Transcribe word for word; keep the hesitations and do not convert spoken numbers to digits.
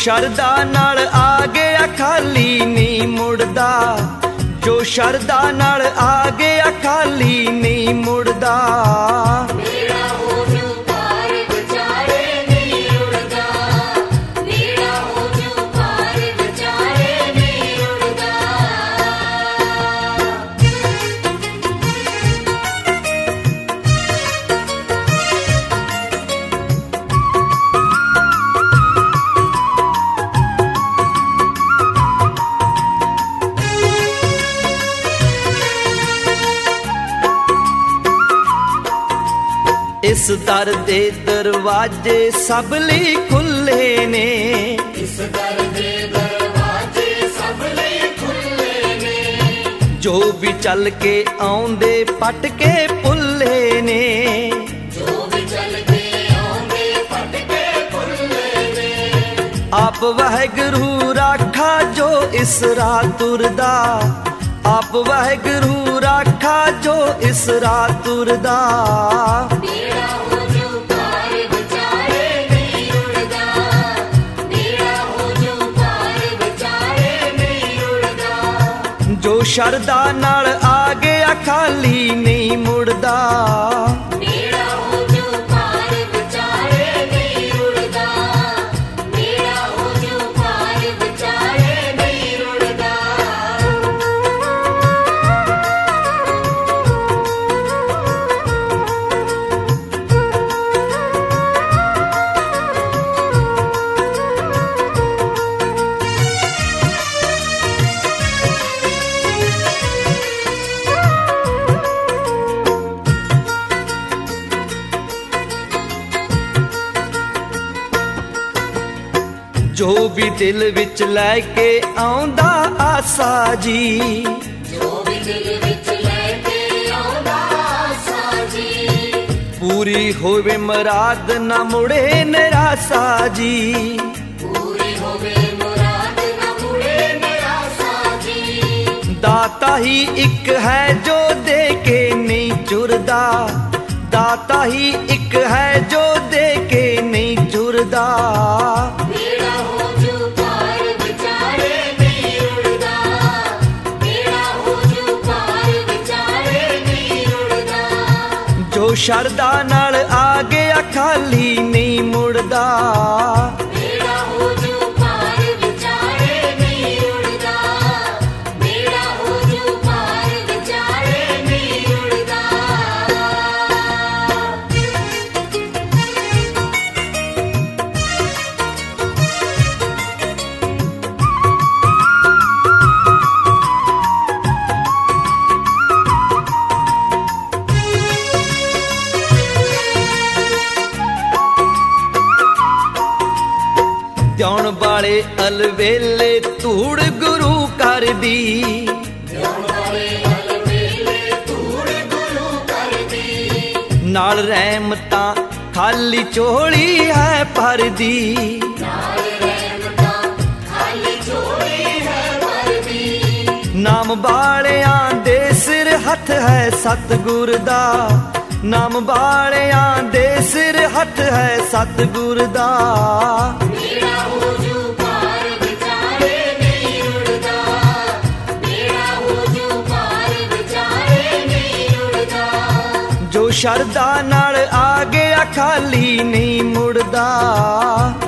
ਸ਼ਰਧਾ ਨਾਲ ਆ ਗਿਆ ਖਾਲੀ ਨਹੀਂ ਮੁੜਦਾ, ਜੋ ਸ਼ਰਧਾ ਨਾਲ ਆ ਗਿਆ ਖਾਲੀ ਨਹੀਂ ਮੁੜਦਾ। ਮੇਰਾ ਹੋ ਜੂ ਪਾਰ ਵਿਚਾਰੇ ਨਹੀਂ ਉੜਦਾ, ਮੇਰਾ ਹੋ ਜੂ ਪਾਰ ਵਿਚਾਰੇ ਨਹੀਂ ਉੜਦਾ। ਇਸ ਦਰ ਦੇ ਦਰਵਾਜ਼ੇ ਸਭ ਲਈ ਖੁੱਲੇ ਨੇ, ਇਸ ਦਰ ਦੇ ਦਰਵਾਜ਼ੇ ਸਭ ਲਈ ਖੁੱਲੇ ਨੇ, ਜੋ ਵੀ ਚੱਲ ਕੇ ਆਉਂਦੇ ਪਟ ਕੇ ਭੁੱਲੇ ਨੇ, ਜੋ ਵੀ ਚੱਲ ਕੇ ਆਉਂਦੇ ਪਟ ਕੇ ਭੁੱਲੇ ਨੇ। ਆਪ ਵਾਹਿਗੁਰੂ ਰਾਖਾ ਜੋ ਇਸ ਰਾਹ ਤੁਰਦਾ, ਆਪ ਵਾਹਿਗੁਰੂ ਰਾਖਾ ਜੋ ਇਸ ਰਾਹ ਤੁਰਦਾ। ਮੇਰਾ ਹੋ ਜੂ ਪਾਰ ਵਿਚਾਰੇ ਨਹੀਂ ਉੜਦਾ, ਮੇਰਾ ਹੋ ਜੂ ਪਾਰ ਵਿਚਾਰੇ ਨਹੀਂ ਉੜਦਾ। ਜੋ ਸ਼ਰਧਾ ਨਾਲ ਆ ਗਿਆ ਖਾਲੀ ਨਹੀਂ ਮੁੜਦਾ। ਮੇਰਾ ਹੋ ਜੂ ਪਾਰ ਵਿਚਾਰੇ ਨਹੀਂ ਉੜਦਾ, ਮੇਰਾ ਹੋ ਜੂ ਪਾਰ ਵਿਚਾਰੇ ਨਹੀਂ ਉੜਦਾ। ਜੋ ਵੀ ਦਿਲ ਵਿੱਚ ਲੈ ਕੇ ਆਉਂਦਾ ਆਸਾ ਜੀ, ਜੋ ਵੀ ਦਿਲ ਵਿੱਚ ਲੈ ਕੇ ਆਉਂਦਾ ਆਸਾ ਜੀ, ਪੂਰੀ ਹੋਵੇ ਮੁਰਾਦ ਨਾ ਮੁੜੇ ਨਿਰਾਸਾ ਜੀ। ਪੂਰੀ ਹੋਵੇ ਮੁਰਾਦ ਨਾ ਮੁੜੇ ਨਿਰਾਸਾ ਜੀ। ਦਾਤਾ ਹੀ ਇੱਕ ਹੈ ਜੋ ਦੇ ਕੇ ਨਹੀਂ ਚੁਰਦਾ, ਦਾਤਾ ਹੀ ਇੱਕ ਹੈ ਜੋ ਦੇ ਕੇ ਨਹੀਂ ਚੁਰਦਾ। ਮੇਰਾ ਹੋ ਜੂ ਪਾਰ ਵਿਚਾਰੇ ਨਹੀਂ ਉੜਦਾ, ਮੇਰਾ ਹੋ ਜੂ ਪਾਰ ਵਿਚਾਰੇ ਨਹੀਂ ਉੜਦਾ। ਜੋ ਸ਼ਰਧਾ ਨਾਲ ਆ ਗਿਆ ਖਾਲੀ ਨਹੀਂ ਮੁੜਦਾ। ਮੇਰਾ ਹੋ ਜੂ ਪਾਰ ਵਿਚਾਰੇ ਨਹੀਂ ਉੜਦਾ, ਮੇਰਾ ਹੋ ਜੂ ਪਾਰ ਵਿਚਾਰੇ ਨਹੀਂ ਉੜਦਾ। ਜਾਣ ਵਾਲੇ ਅਲਵੇਲੇ ਧੂੜ ਗੁਰੂ ਕਰਦੀ, ਜਾਣ ਵਾਲੇ ਅਲਵੇਲੇ ਧੂੜ ਗੁਰੂ ਕਰਦੀ, ਨਾਲ ਰਹਿਮਤਾਂ ਖਾਲੀ ਝੋਲੀ ਹੈ ਭਰਦੀ। ਨਾਲ ਰਹਿਮਤਾਂ ਖਾਲੀ ਝੋਲੀ ਹੈ ਭਰਦੀ। ਨਾਮ ਵਾਲਿਆਂ ਦੇ ਸਿਰ ਹੱਥ ਹੈ ਸਤਿਗੁਰ ਦਾ, ਨਾਮ ਵਾਲਿਆਂ ਦੇ ਸਿਰ ਹੱਥ ਹੈ ਸਤਿਗੁਰ ਦਾ। ਮੇਰਾ ਹੋ ਜੂ ਪਾਰ ਵਿਚਾਰੇ ਨਹੀਂ ਉੜਦਾ, ਮੇਰਾ ਹੋ ਜੂ ਪਾਰ ਵਿਚਾਰੇ ਨਹੀਂ ਉੜਦਾ। ਜੋ ਸ਼ਰਧਾ ਨਾਲ ਆ ਗਿਆ ਖਾਲੀ ਨਹੀਂ ਮੁੜਦਾ।